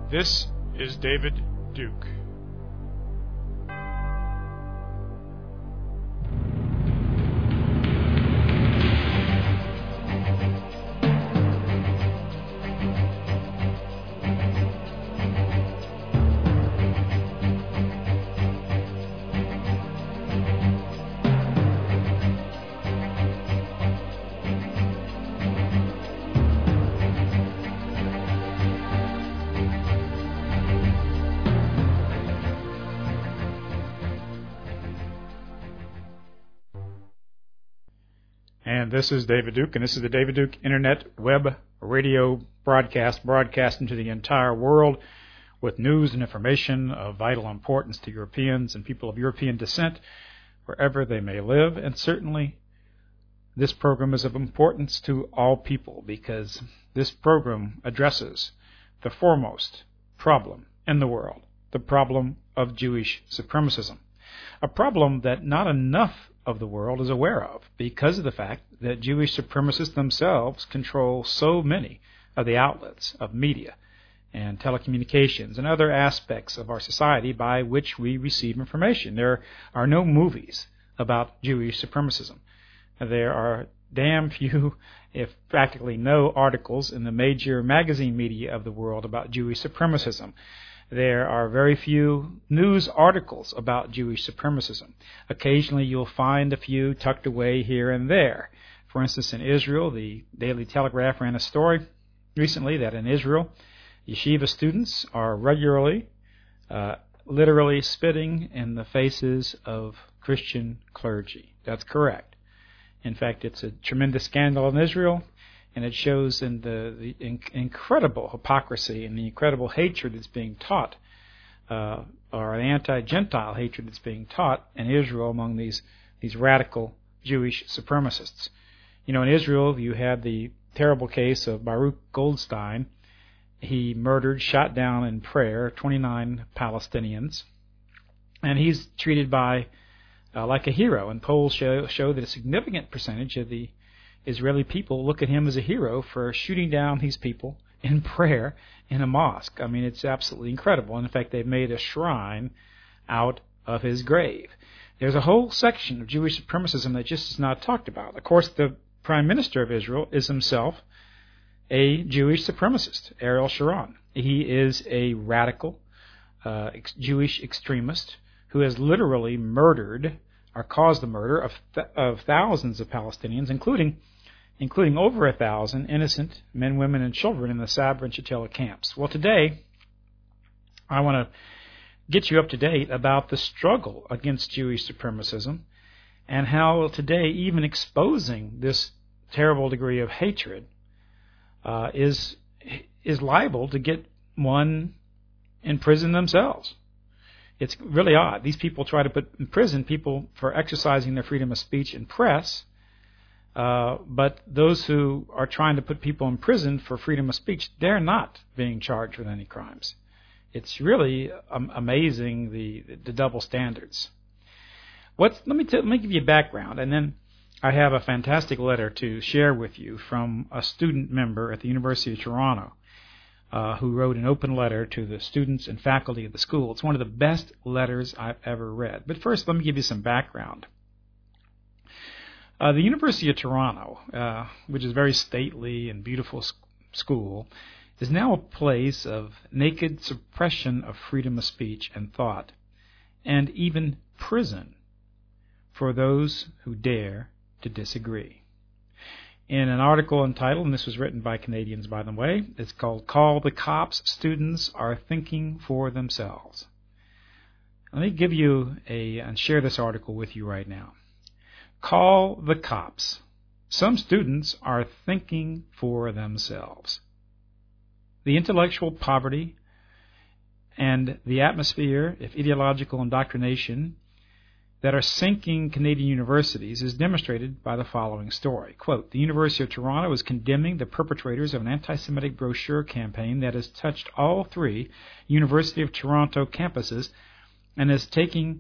This is David Duke. And this is David Duke, and this is the David Duke Internet Web Radio broadcasting to the entire world with news and information of vital importance to Europeans and people of European descent, wherever they may live. And certainly this program is of importance to all people because this program addresses the foremost problem in the world, the problem of Jewish supremacism, a problem that not enough of the world is aware of because of the fact that Jewish supremacists themselves control so many of the outlets of media and telecommunications and other aspects of our society by which we receive information. There are no movies about Jewish supremacism. There are damn few, if practically no, articles in the major magazine media of the world about Jewish supremacism. There are very few news articles about Jewish supremacism. Occasionally you'll find a few tucked away here and there. For instance, in Israel, the Daily Telegraph ran a story recently that in Israel, yeshiva students are regularly, literally spitting in the faces of Christian clergy. That's correct. In fact, it's a tremendous scandal in Israel, and it shows in the incredible hypocrisy and the incredible hatred that's being taught, or the anti-Gentile hatred that's being taught in Israel among these radical Jewish supremacists. You know, in Israel, you had the terrible case of Baruch Goldstein. He murdered, shot down in prayer, 29 Palestinians, and he's treated like a hero. And polls show that a significant percentage of the Israeli people look at him as a hero for shooting down these people in prayer in a mosque. I mean, it's absolutely incredible. And in fact, they've made a shrine out of his grave. There's a whole section of Jewish supremacism that just is not talked about. Of course, the Prime Minister of Israel is himself a Jewish supremacist, Ariel Sharon. He is a radical Jewish extremist who has literally murdered or caused the murder of thousands of Palestinians, including over 1,000 innocent men, women, and children in the Sabra and Shatila camps. Well, today, I want to get you up to date about the struggle against Jewish supremacism and how today even exposing this terrible degree of hatred is liable to get one in prison themselves. It's really odd. These people try to put in prison people for exercising their freedom of speech and press, but those who are trying to put people in prison for freedom of speech, they're not being charged with any crimes. It's really amazing the double standards. Let me give you a background, and then I have a fantastic letter to share with you from a student member at the University of Toronto who wrote an open letter to the students and faculty of the school. It's one of the best letters I've ever read. But first, let me give you some background. The University of Toronto, which is a very stately and beautiful school, is now a place of naked suppression of freedom of speech and thought, and even prison for those who dare to disagree. In an article entitled, and this was written by Canadians, by the way, it's called "Call the Cops, Students Are Thinking for Themselves." Let me give you and share this article with you right now. Call the cops. Some students are thinking for themselves. The intellectual poverty and the atmosphere of ideological indoctrination that are sinking Canadian universities is demonstrated by the following story. Quote, "The University of Toronto is condemning the perpetrators of an anti-Semitic brochure campaign that has touched all 3 University of Toronto campuses and is taking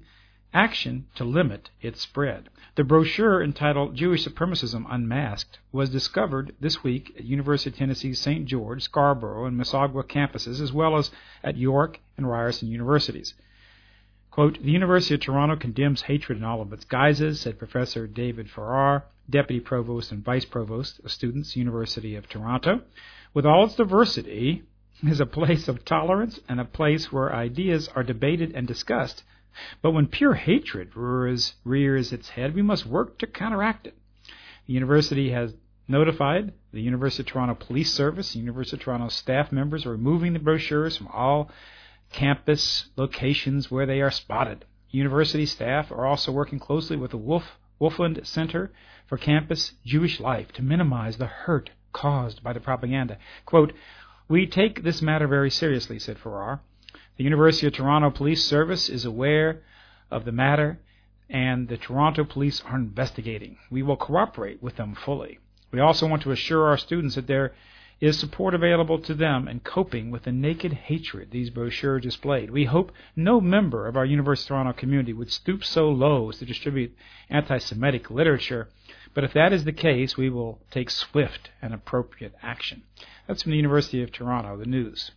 action to limit its spread. The brochure entitled Jewish Supremacism Unmasked was discovered this week at University of Tennessee's St. George, Scarborough, and Mississauga campuses, as well as at York and Ryerson universities. Quote, the University of Toronto condemns hatred in all of its guises, said Professor David Farrar, Deputy Provost and Vice Provost of Students, University of Toronto. With all its diversity, is a place of tolerance and a place where ideas are debated and discussed. But when pure hatred rears its head, we must work to counteract it. The university has notified the University of Toronto Police Service. The University of Toronto staff members are removing the brochures from all campus locations where they are spotted. University staff are also working closely with the Wolfland Center for Campus Jewish Life to minimize the hurt caused by the propaganda. Quote, we take this matter very seriously, said Farrar. The University of Toronto Police Service is aware of the matter, and the Toronto Police are investigating. We will cooperate with them fully. We also want to assure our students that there is support available to them in coping with the naked hatred these brochures displayed. We hope no member of our University of Toronto community would stoop so low as to distribute anti-Semitic literature, but if that is the case, we will take swift and appropriate action. That's from the University of Toronto, the news.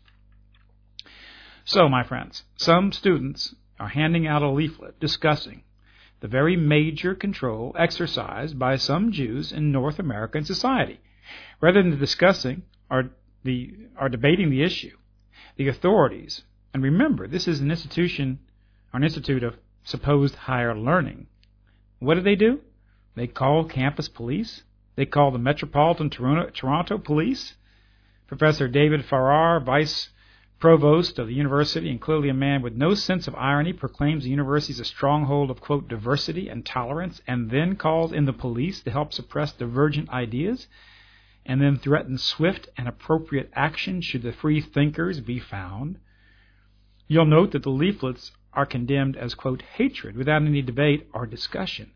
So, my friends, some students are handing out a leaflet discussing the very major control exercised by some Jews in North American society. Rather than discussing or debating the issue, the authorities, and remember, this is an institution, or an institute of supposed higher learning. What do? They call campus police. They call the Metropolitan Toronto Police. Professor David Farrar, Vice Provost of the university, and clearly a man with no sense of irony, proclaims the university is a stronghold of, quote, diversity and tolerance, and then calls in the police to help suppress divergent ideas, and then threatens swift and appropriate action should the free thinkers be found. You'll note that the leaflets are condemned as, quote, hatred without any debate or discussion.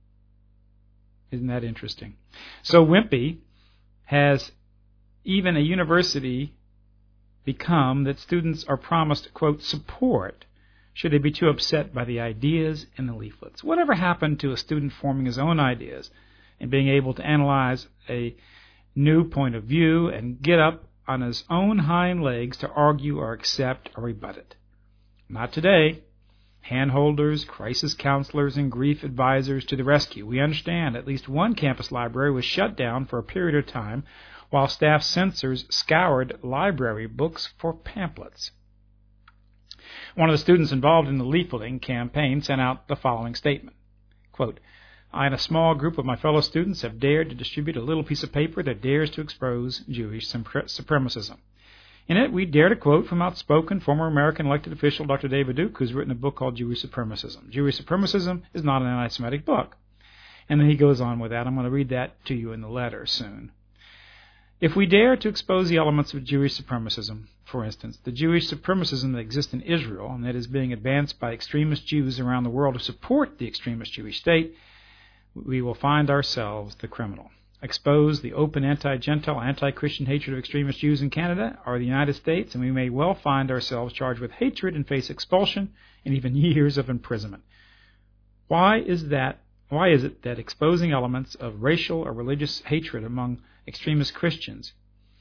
Isn't that interesting? So wimpy has even a university become that students are promised, quote, support should they be too upset by the ideas in the leaflets. Whatever happened to a student forming his own ideas and being able to analyze a new point of view and get up on his own hind legs to argue or accept or rebut it? Not today. Handholders, crisis counselors, and grief advisors to the rescue. We understand at least one campus library was shut down for a period of time while staff censors scoured library books for pamphlets. One of the students involved in the leafleting campaign sent out the following statement. Quote, I and a small group of my fellow students have dared to distribute a little piece of paper that dares to expose Jewish supremacism. In it, we dare to quote from outspoken former American elected official Dr. David Duke, who's written a book called Jewish Supremacism. Jewish Supremacism is not an anti-Semitic book. And then he goes on with that. I'm going to read that to you in the letter soon. If we dare to expose the elements of Jewish supremacism, for instance, the Jewish supremacism that exists in Israel and that is being advanced by extremist Jews around the world who support the extremist Jewish state, we will find ourselves the criminal. Expose the open anti-Gentile, anti-Christian hatred of extremist Jews in Canada or the United States, and we may well find ourselves charged with hatred and face expulsion and even years of imprisonment. Why is it that exposing elements of racial or religious hatred among extremist Christians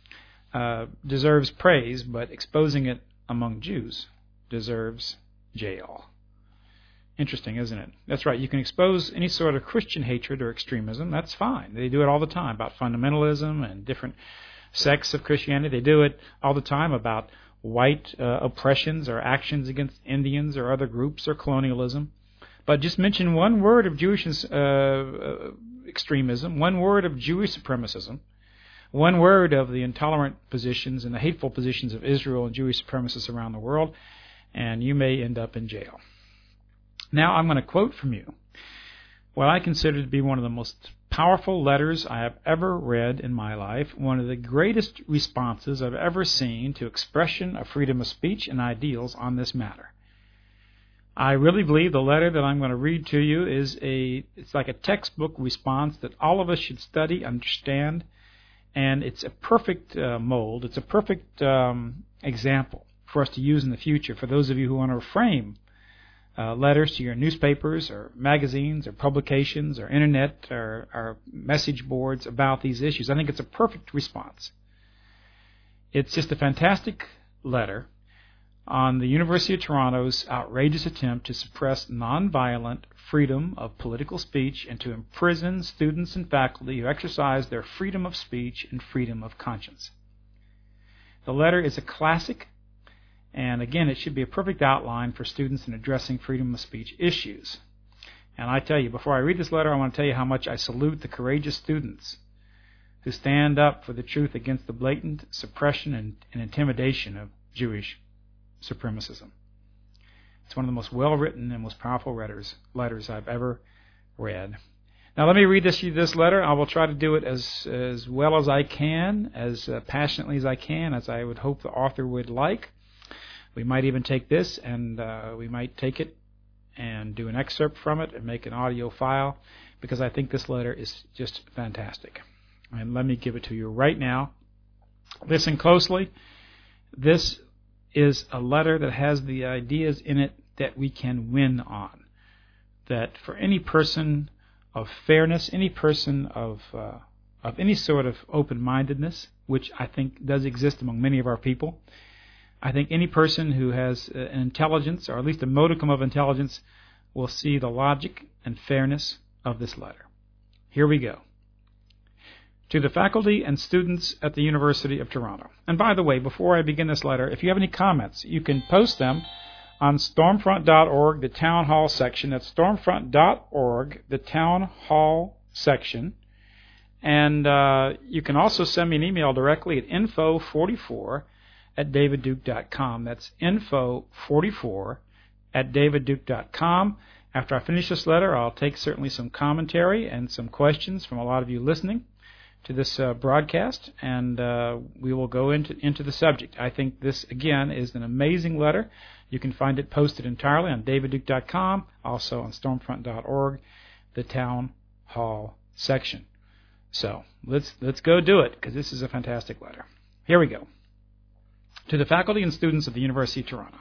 deserves praise, but exposing it among Jews deserves jail? Interesting, isn't it? That's right. You can expose any sort of Christian hatred or extremism. That's fine. They do it all the time about fundamentalism and different sects of Christianity. They do it all the time about white oppressions or actions against Indians or other groups or colonialism. But just mention one word of Jewish extremism, one word of Jewish supremacism, one word of the intolerant positions and the hateful positions of Israel and Jewish supremacists around the world, and you may end up in jail. Now I'm going to quote from you what I consider to be one of the most powerful letters I have ever read in my life, one of the greatest responses I've ever seen to expression of freedom of speech and ideals on this matter. I really believe the letter that I'm going to read to you it's like a textbook response that all of us should study, understand, and it's a perfect mold. It's a perfect example for us to use in the future for those of you who want to frame letters to your newspapers or magazines or publications or internet or message boards about these issues. I think it's a perfect response. It's just a fantastic letter on the University of Toronto's outrageous attempt to suppress nonviolent freedom of political speech and to imprison students and faculty who exercise their freedom of speech and freedom of conscience. The letter is a classic, and again, it should be a perfect outline for students in addressing freedom of speech issues. And I tell you, before I read this letter, I want to tell you how much I salute the courageous students who stand up for the truth against the blatant suppression and intimidation of Jewish supremacism. It's one of the most well-written and most powerful letters I've ever read. Now let me read this letter. I will try to do it as well as I can, as passionately as I can, as I would hope the author would like. We might even take this and we might take it and do an excerpt from it and make an audio file, because I think this letter is just fantastic. And let me give it to you right now. Listen closely. This is a letter that has the ideas in it that we can win on. That for any person of fairness, any person of any sort of open-mindedness, which I think does exist among many of our people, I think any person who has an intelligence, or at least a modicum of intelligence, will see the logic and fairness of this letter. Here we go. To the faculty and students at the University of Toronto. And by the way, before I begin this letter, if you have any comments, you can post them on stormfront.org, the Town Hall section. That's stormfront.org, the Town Hall section. And you can also send me an email directly at info44@davidduke.com. That's info44@davidduke.com. After I finish this letter, I'll take certainly some commentary and some questions from a lot of you listening to this broadcast, and we will go into the subject. I think this, again, is an amazing letter. You can find it posted entirely on davidduke.com, also on stormfront.org, the Town Hall section. So let's go do it, because this is a fantastic letter. Here we go. To the faculty and students of the University of Toronto,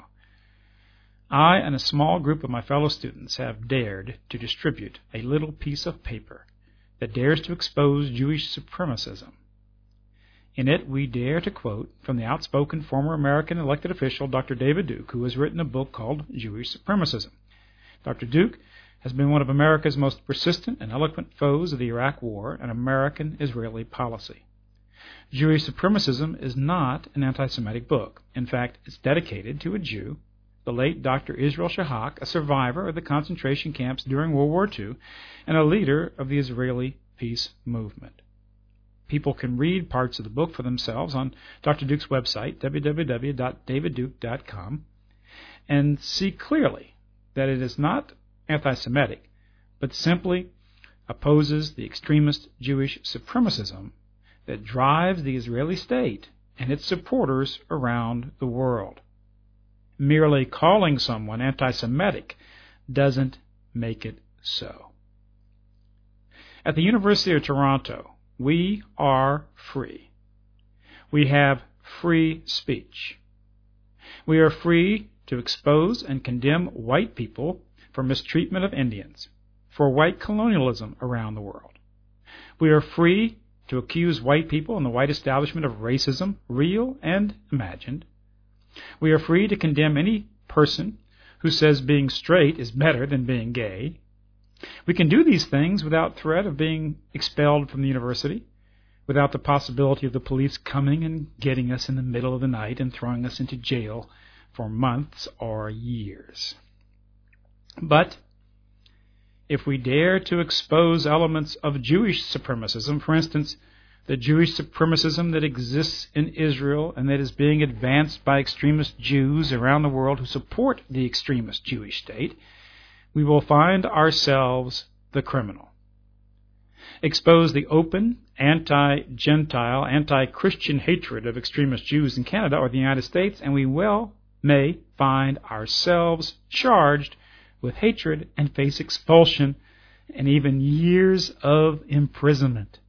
I and a small group of my fellow students have dared to distribute a little piece of paper that dares to expose Jewish supremacism. In it, we dare to quote from the outspoken former American elected official Dr. David Duke, who has written a book called Jewish Supremacism. Dr. Duke has been one of America's most persistent and eloquent foes of the Iraq War and American-Israeli policy. Jewish Supremacism is not an anti-Semitic book. In fact, it's dedicated to a Jew, the late Dr. Israel Shahak, a survivor of the concentration camps during World War II and a leader of the Israeli peace movement. People can read parts of the book for themselves on Dr. Duke's website, www.davidduke.com, and see clearly that it is not anti-Semitic, but simply opposes the extremist Jewish supremacism that drives the Israeli state and its supporters around the world. Merely calling someone anti-Semitic doesn't make it so. At the University of Toronto, we are free. We have free speech. We are free to expose and condemn white people for mistreatment of Indians, for white colonialism around the world. We are free to accuse white people and the white establishment of racism, real and imagined. We are free to condemn any person who says being straight is better than being gay. We can do these things without threat of being expelled from the university, without the possibility of the police coming and getting us in the middle of the night and throwing us into jail for months or years. But if we dare to expose elements of Jewish supremacism, for instance, the Jewish supremacism that exists in Israel and that is being advanced by extremist Jews around the world who support the extremist Jewish state, we will find ourselves the criminal. Expose the open, anti-Gentile, anti-Christian hatred of extremist Jews in Canada or the United States, and we may find ourselves charged with hatred and face expulsion and even years of imprisonment.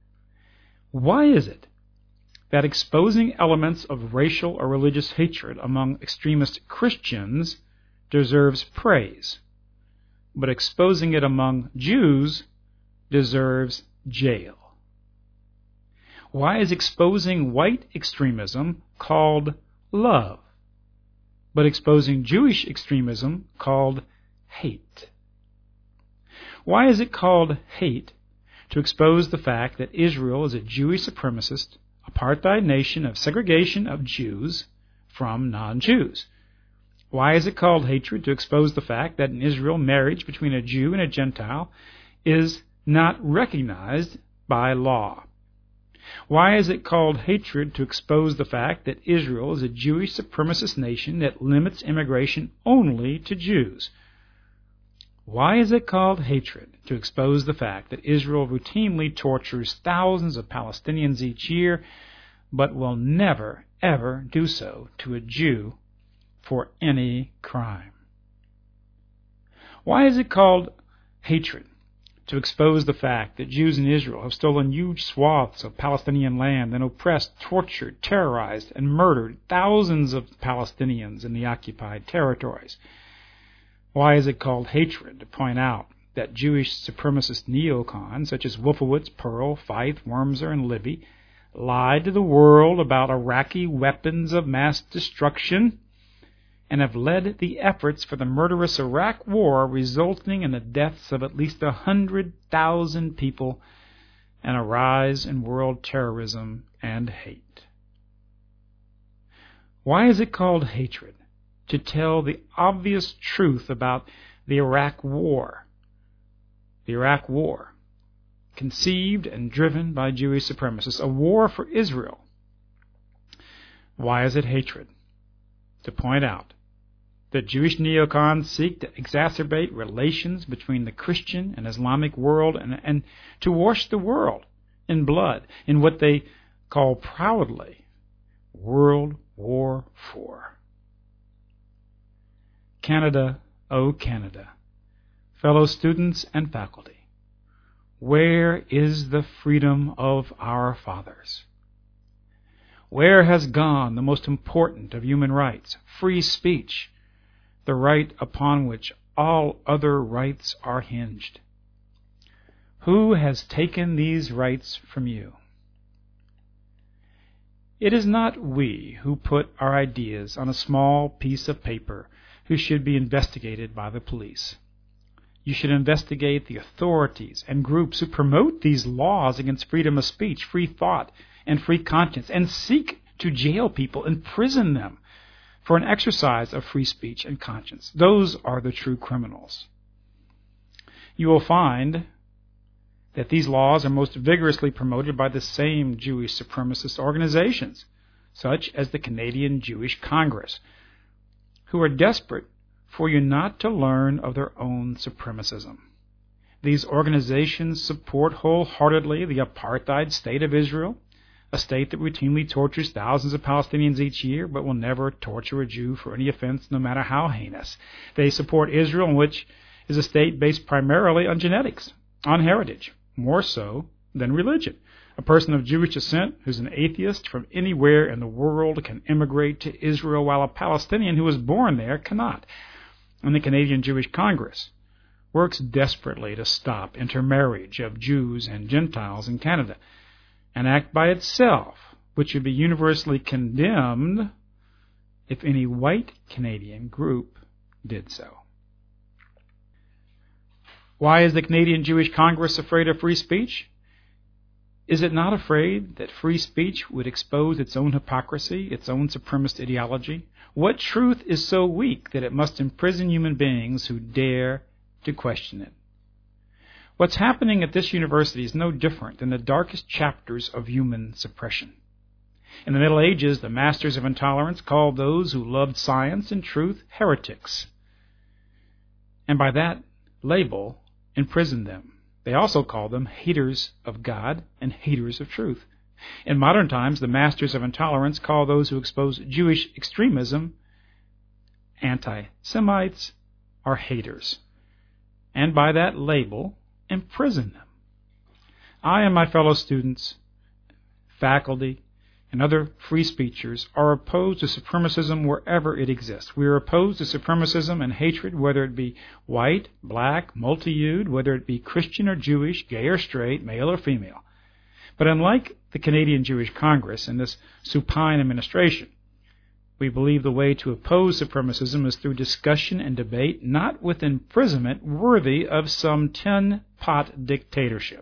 Why is it that exposing elements of racial or religious hatred among extremist Christians deserves praise, but exposing it among Jews deserves jail? Why is exposing white extremism called love, but exposing Jewish extremism called hate? Why is it called hate to expose the fact that Israel is a Jewish supremacist, apartheid nation of segregation of Jews from non-Jews? Why is it called hatred to expose the fact that in Israel marriage between a Jew and a Gentile is not recognized by law? Why is it called hatred to expose the fact that Israel is a Jewish supremacist nation that limits immigration only to Jews? Why is it called hatred to expose the fact that Israel routinely tortures thousands of Palestinians each year, but will never, ever do so to a Jew for any crime? Why is it called hatred to expose the fact that Jews in Israel have stolen huge swaths of Palestinian land and oppressed, tortured, terrorized, and murdered thousands of Palestinians in the occupied territories? Why is it called hatred to point out that Jewish supremacist neocons such as Wolfowitz, Pearl, Feith, Wormser, and Libby lied to the world about Iraqi weapons of mass destruction and have led the efforts for the murderous Iraq war, resulting in the deaths of at least 100,000 people and a rise in world terrorism and hate? Why is it called hatred to tell the obvious truth about the Iraq war? The Iraq war, conceived and driven by Jewish supremacists, a war for Israel. Why is it hatred to point out that Jewish neocons seek to exacerbate relations between the Christian and Islamic world and to wash the world in blood in what they call proudly World War IV? Canada, oh Canada, fellow students and faculty, where is the freedom of our fathers? Where has gone the most important of human rights, free speech, the right upon which all other rights are hinged? Who has taken these rights from you? It is not we who put our ideas on a small piece of paper who should be investigated by the police. You should investigate the authorities and groups who promote these laws against freedom of speech, free thought, and free conscience, and seek to jail people, imprison them for an exercise of free speech and conscience. Those are the true criminals. You will find that these laws are most vigorously promoted by the same Jewish supremacist organizations, such as the Canadian Jewish Congress, who are desperate for you not to learn of their own supremacism. These organizations support wholeheartedly the apartheid state of Israel, a state that routinely tortures thousands of Palestinians each year, but will never torture a Jew for any offense, no matter how heinous. They support Israel, which is a state based primarily on genetics, on heritage, more so than religion. A person of Jewish descent who's an atheist from anywhere in the world can immigrate to Israel, while a Palestinian who was born there cannot. And the Canadian Jewish Congress works desperately to stop intermarriage of Jews and Gentiles in Canada, an act by itself which would be universally condemned if any white Canadian group did so. Why is the Canadian Jewish Congress afraid of free speech? Is it not afraid that free speech would expose its own hypocrisy, its own supremacist ideology? What truth is so weak that it must imprison human beings who dare to question it? What's happening at this university is no different than the darkest chapters of human suppression. In the Middle Ages, the masters of intolerance called those who loved science and truth heretics, and by that label imprisoned them. They also called them haters of God and haters of truth. In modern times, the masters of intolerance call those who expose Jewish extremism anti-Semites or haters, and by that label imprison them. I and my fellow students, faculty, and other free speechers are opposed to supremacism wherever it exists. We are opposed to supremacism and hatred, whether it be white, black, multi-hued, whether it be Christian or Jewish, gay or straight, male or female. But unlike the Canadian Jewish Congress and this supine administration, we believe the way to oppose supremacism is through discussion and debate, not with imprisonment worthy of some tin-pot dictatorship.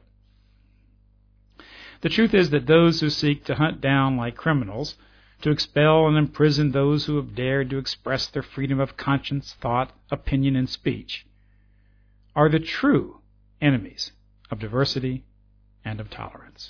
The truth is that those who seek to hunt down like criminals, to expel and imprison those who have dared to express their freedom of conscience, thought, opinion, and speech, are the true enemies of diversity and of tolerance.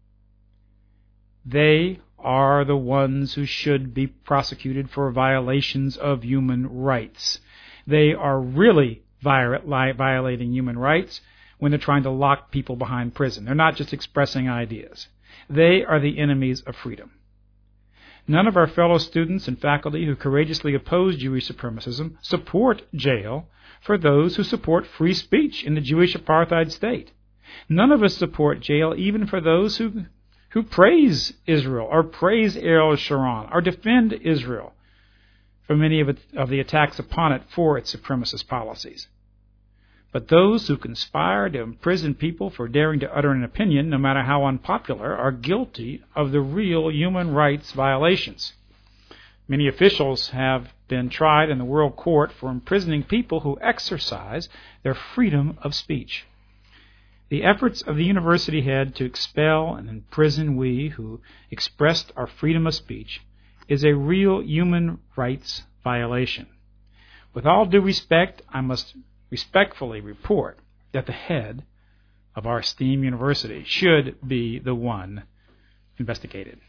They are the ones who should be prosecuted for violations of human rights. They are really violating human rights when they're trying to lock people behind prison. They're not just expressing ideas. They are the enemies of freedom. None of our fellow students and faculty who courageously oppose Jewish supremacism support jail for those who support free speech in the Jewish apartheid state. None of us support jail even for those who praise Israel or praise Ariel Sharon or defend Israel from any of the attacks upon it for its supremacist policies. But those who conspire to imprison people for daring to utter an opinion, no matter how unpopular, are guilty of the real human rights violations. Many officials have been tried in the World Court for imprisoning people who exercise their freedom of speech. The efforts of the university head to expel and imprison we who expressed our freedom of speech is a real human rights violation. With all due respect, I must respectfully report that the head of our esteemed university should be the one investigated.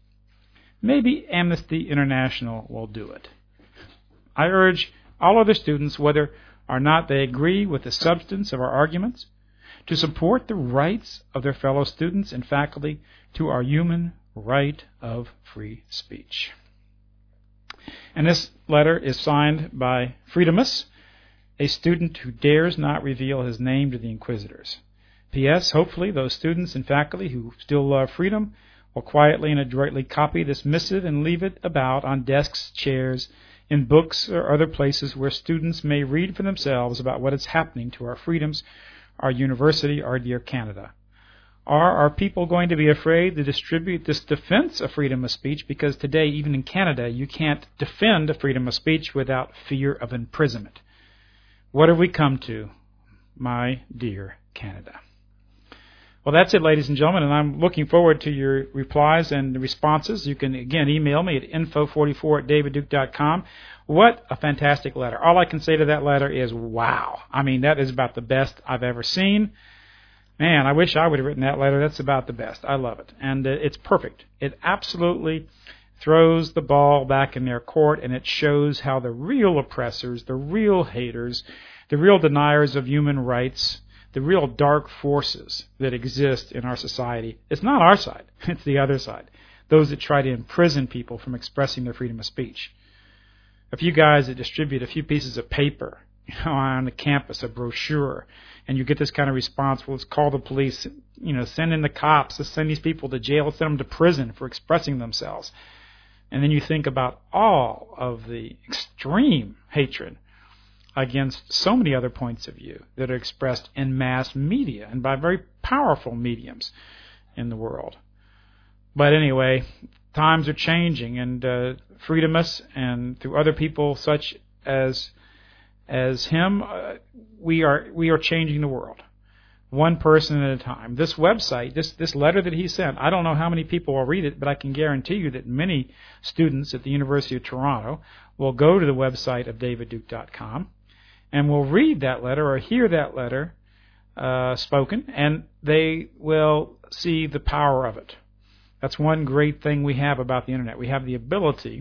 Maybe Amnesty International will do it. I urge all other students, whether or not they agree with the substance of our arguments, to support the rights of their fellow students and faculty to our human right of free speech. And this letter is signed by Freedomus, a student who dares not reveal his name to the inquisitors. P.S. Hopefully those students and faculty who still love freedom will quietly and adroitly copy this missive and leave it about on desks, chairs, in books, or other places where students may read for themselves about what is happening to our freedoms, our university, our dear Canada. Are people going to be afraid to distribute this defense of freedom of speech? Because today, even in Canada, you can't defend freedom of speech without fear of imprisonment. What have we come to, my dear Canada? Well, that's it, ladies and gentlemen, and I'm looking forward to your replies and responses. You can, again, email me at info44@davidduke.com. What a fantastic letter. All I can say to that letter is, wow. I mean, that is about the best I've ever seen. Man, I wish I would have written that letter. That's about the best. I love it. And it's perfect. It absolutely throws the ball back in their court, and it shows how the real oppressors, the real haters, the real deniers of human rights, the real dark forces that exist in our society, it's not our side, it's the other side. Those that try to imprison people from expressing their freedom of speech. A few guys that distribute a few pieces of paper on the campus, a brochure, and you get this kind of response, well, let's call the police, send in the cops, let's send these people to jail, let's send them to prison for expressing themselves. And then you think about all of the extreme hatred against so many other points of view that are expressed in mass media and by very powerful mediums in the world. But anyway, times are changing, and Freedomus and through other people such as him, we are changing the world, one person at a time. This website, this letter that he sent, I don't know how many people will read it, but I can guarantee you that many students at the University of Toronto will go to the website of davidduke.com and will read that letter or hear that letter spoken, and they will see the power of it. That's one great thing we have about the Internet. We have the ability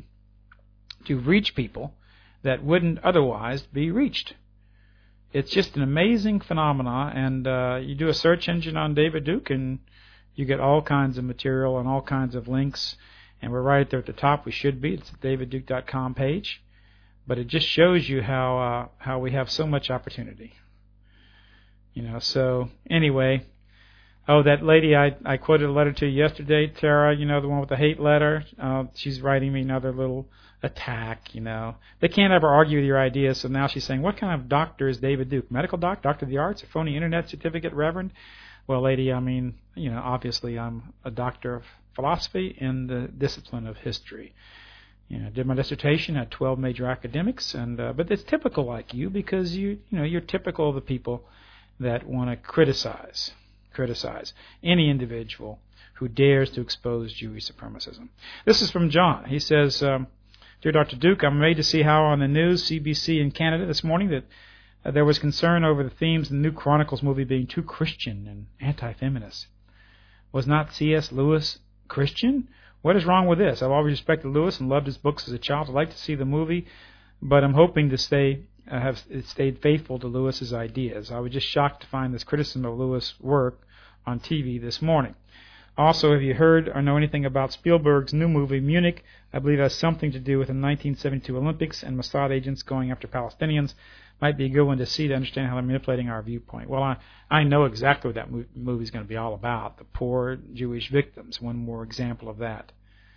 to reach people that wouldn't otherwise be reached. It's just an amazing phenomenon, and you do a search engine on David Duke, and you get all kinds of material and all kinds of links, and we're right there at the top. We should be. It's the davidduke.com page, but it just shows you how we have so much opportunity. So anyway, Oh, that lady I quoted a letter to yesterday, Tara, the one with the hate letter. She's writing me another little attack, They can't ever argue with your ideas, so now she's saying, what kind of doctor is David Duke? Medical doctor of the arts, a phony internet certificate reverend? Well, lady, obviously I'm a doctor of philosophy in the discipline of history. Did my dissertation at 12 major academics, but it's typical like you because you're typical of the people that want to criticize any individual who dares to expose Jewish supremacism. This is from John. He says, Dear Dr. Duke, I'm amazed to see how on the news, CBC in Canada this morning, that there was concern over the themes in the new Chronicles movie being too Christian and anti-feminist. Was not C.S. Lewis Christian? What is wrong with this? I've always respected Lewis and loved his books as a child. I'd like to see the movie, but I'm hoping to have stayed faithful to Lewis's ideas. I was just shocked to find this criticism of Lewis' work on TV this morning. Also, have you heard or know anything about Spielberg's new movie, Munich? I believe it has something to do with the 1972 Olympics and Mossad agents going after Palestinians. Might be a good one to see to understand how they're manipulating our viewpoint. Well, I know exactly what that movie is going to be all about, the poor Jewish victims. One more example of that.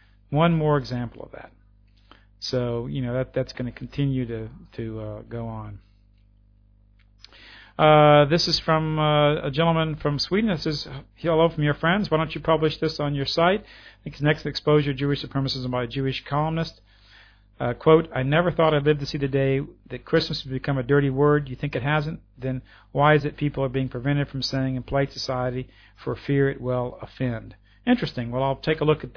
So, that's going to continue to go on. This is from a gentleman from Sweden that says, hello from your friends. Why don't you publish this on your site? I think it's next exposure to Jewish supremacism by a Jewish columnist. Quote, I never thought I'd live to see the day that Christmas would become a dirty word. You think it hasn't? Then why is it people are being prevented from saying in polite society for fear it will offend? Interesting. Well, I'll take a look at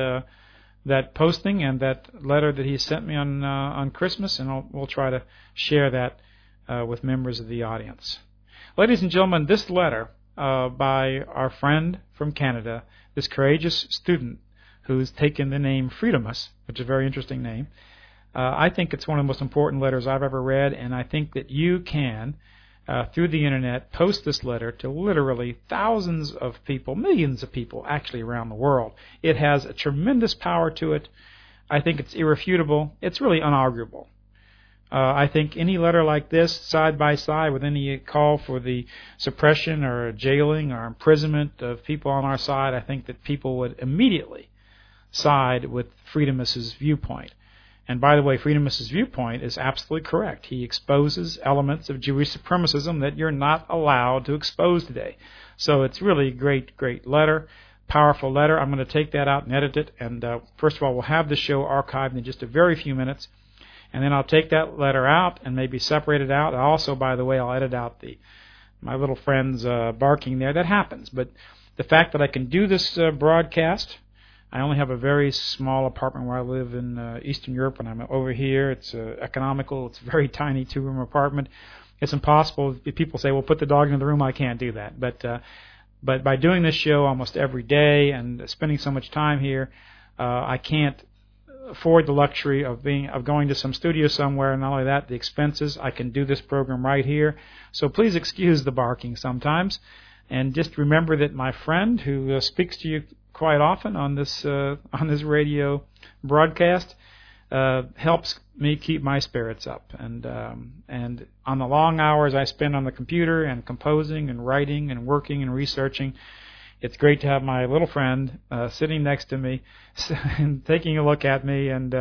that posting and that letter that he sent me on Christmas, and we'll try to share that with members of the audience. Ladies and gentlemen, this letter by our friend from Canada, this courageous student who's taken the name Freedomus, which is a very interesting name, I think it's one of the most important letters I've ever read, and I think that you can, through the Internet, post this letter to literally thousands of people, millions of people actually around the world. It has a tremendous power to it. I think it's irrefutable. It's really unarguable. I think any letter like this, side by side with any call for the suppression or jailing or imprisonment of people on our side, I think that people would immediately side with Freedomus's viewpoint. And by the way, Freedomus's viewpoint is absolutely correct. He exposes elements of Jewish supremacism that you're not allowed to expose today. So it's really a great, great letter, powerful letter. I'm going to take that out and edit it. And first of all, we'll have the show archived in just a very few minutes. And then I'll take that letter out and maybe separate it out. Also, by the way, I'll edit out my little friend's barking there. That happens. But the fact that I can do this broadcast, I only have a very small apartment where I live in Eastern Europe. When I'm over here, it's economical. It's a very tiny two-room apartment. It's impossible. If people say, well, put the dog in the room, I can't do that. But by doing this show almost every day and spending so much time here, I can't afford the luxury of going to some studio somewhere, and not only that, the expenses. I can do this program right here. So please excuse the barking sometimes. And just remember that my friend who speaks to you quite often on this radio broadcast helps me keep my spirits up. And on the long hours I spend on the computer and composing and writing and working and researching, it's great to have my little friend sitting next to me and taking a look at me and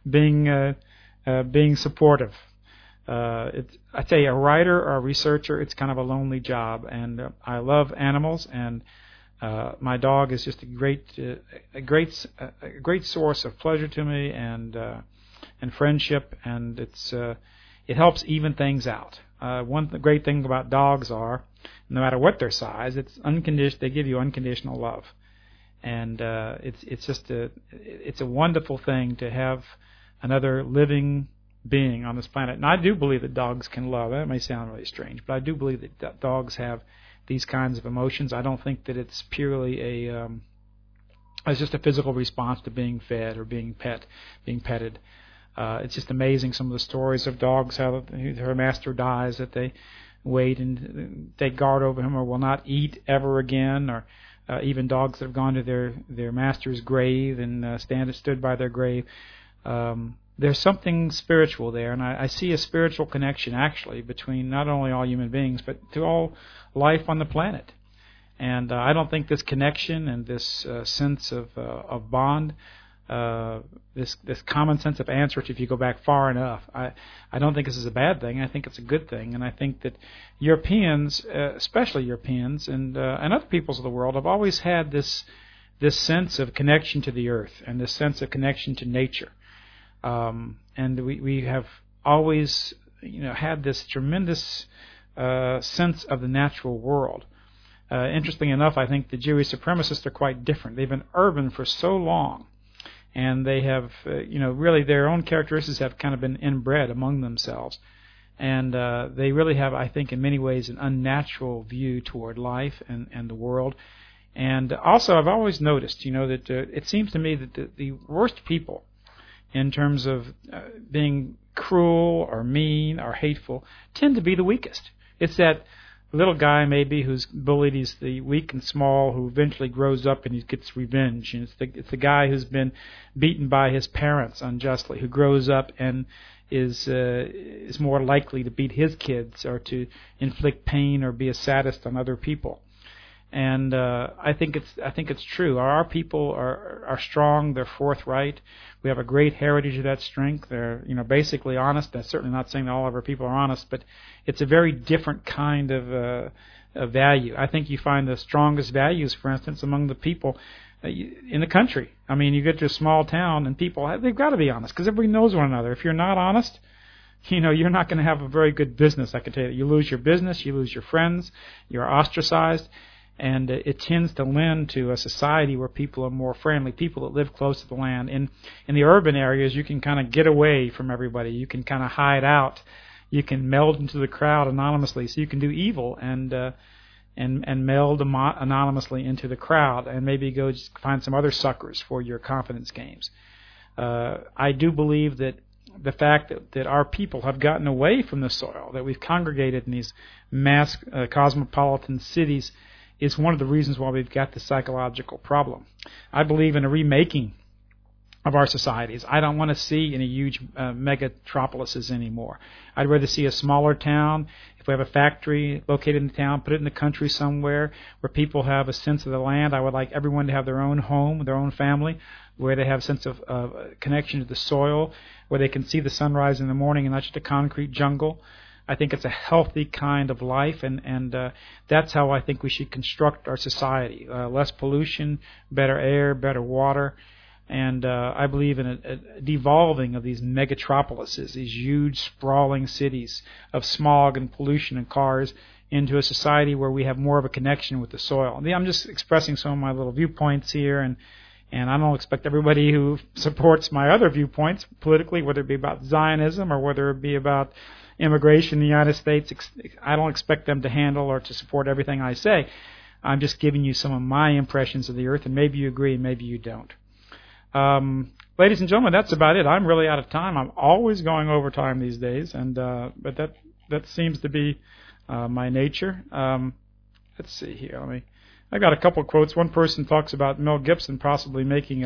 being supportive. I tell you, a writer or a researcher, it's kind of a lonely job, and I love animals, and my dog is just a great source of pleasure to me and friendship, and it helps even things out. One great thing about dogs are, no matter what their size, it's unconditional. They give you unconditional love, and it's a wonderful thing to have another living being on this planet. And I do believe that dogs can love. That may sound really strange, but I do believe that dogs have these kinds of emotions. I don't think that it's purely it's just a physical response to being fed or being petted. It's just amazing, some of the stories of dogs, how her master dies, that they wait and they guard over him or will not eat ever again, or even dogs that have gone to their master's grave and stood by their grave. There's something spiritual there, and I see a spiritual connection actually between not only all human beings but to all life on the planet. And I don't think this connection and this sense of bond, this common sense of answer, if you go back far enough, I don't think this is a bad thing. I think it's a good thing, and I think that Europeans, especially Europeans and other peoples of the world, have always had this sense of connection to the earth and this sense of connection to nature, and we have always had this tremendous sense of the natural world. Interestingly enough, I think the Jewish supremacists are quite different. They've been urban for so long, and they have, really their own characteristics have kind of been inbred among themselves. And they really have, I think, in many ways, an unnatural view toward life and the world. And also, I've always noticed, that it seems to me that the worst people, in terms of being cruel or mean or hateful, tend to be the weakest. It's that little guy maybe who's bullied. He's the weak and small who eventually grows up and he gets revenge. And it's the guy who's been beaten by his parents unjustly, who grows up and is more likely to beat his kids or to inflict pain or be a sadist on other people. And I think it's true. Our people are strong. They're forthright. We have a great heritage of that strength. They're basically honest. That's certainly not saying that all of our people are honest, but it's a very different kind of value. I think you find the strongest values, for instance, among the people in the country. I mean, you get to a small town and people, they've got to be honest because everybody knows one another. If you're not honest, you're not going to have a very good business. I can tell you, you lose your business, you lose your friends, you're ostracized. And it tends to lend to a society where people are more friendly, people that live close to the land. In the urban areas, you can kind of get away from everybody. You can kind of hide out. You can meld into the crowd anonymously. So you can do evil and meld anonymously into the crowd and maybe go just find some other suckers for your confidence games. I do believe that the fact that our people have gotten away from the soil, that we've congregated in these mass cosmopolitan cities, is one of the reasons why we've got this psychological problem. I believe in a remaking of our societies. I don't want to see any huge megatropolises anymore. I'd rather see a smaller town. If we have a factory located in the town, put it in the country somewhere where people have a sense of the land. I would like everyone to have their own home, their own family, where they have a sense of connection to the soil, where they can see the sunrise in the morning and not just a concrete jungle. I think it's a healthy kind of life, and that's how I think we should construct our society. Less pollution, better air, better water, and I believe in a devolving of these megatropolises, these huge sprawling cities of smog and pollution and cars, into a society where we have more of a connection with the soil. I'm just expressing some of my little viewpoints here, and I don't expect everybody who supports my other viewpoints politically, whether it be about Zionism or whether it be about immigration in the United States, I don't expect them to handle or to support everything I say. I'm just giving you some of my impressions of the earth, and maybe you agree and maybe you don't. Ladies and gentlemen, that's about it. I'm really out of time. I'm always going over time these days, and but that seems to be my nature. Let's see here. I got a couple of quotes. One person talks about Mel Gibson possibly making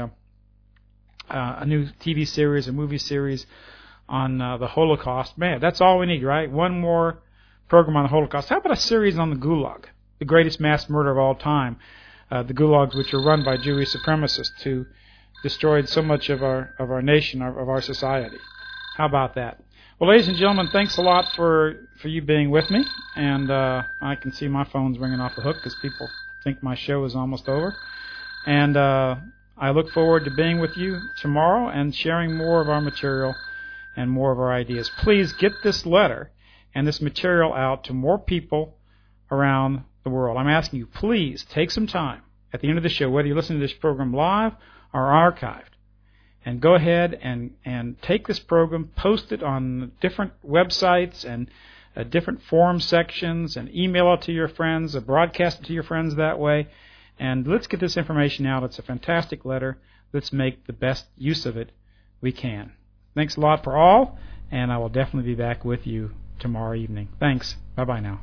a new TV series, a movie series on the Holocaust. Man, that's all we need, right? One more program on the Holocaust. How about a series on the Gulag, the greatest mass murder of all time? The Gulags, which are run by Jewish supremacists who destroyed so much of our nation, of our society. How about that? Well, ladies and gentlemen, thanks a lot for you being with me. And I can see my phone's ringing off the hook because people think my show is almost over. And I look forward to being with you tomorrow and sharing more of our material and more of our ideas. Please get this letter and this material out to more people around the world. I'm asking you, please take some time at the end of the show, whether you listen to this program live or archived, and go ahead and take this program, post it on different websites and different forum sections, and email it to your friends, or broadcast it to your friends that way. And let's get this information out. It's a fantastic letter. Let's make the best use of it we can. Thanks a lot for all, and I will definitely be back with you tomorrow evening. Thanks. Bye-bye now.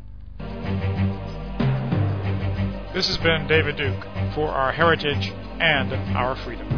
This has been David Duke for Our Heritage and Our Freedom.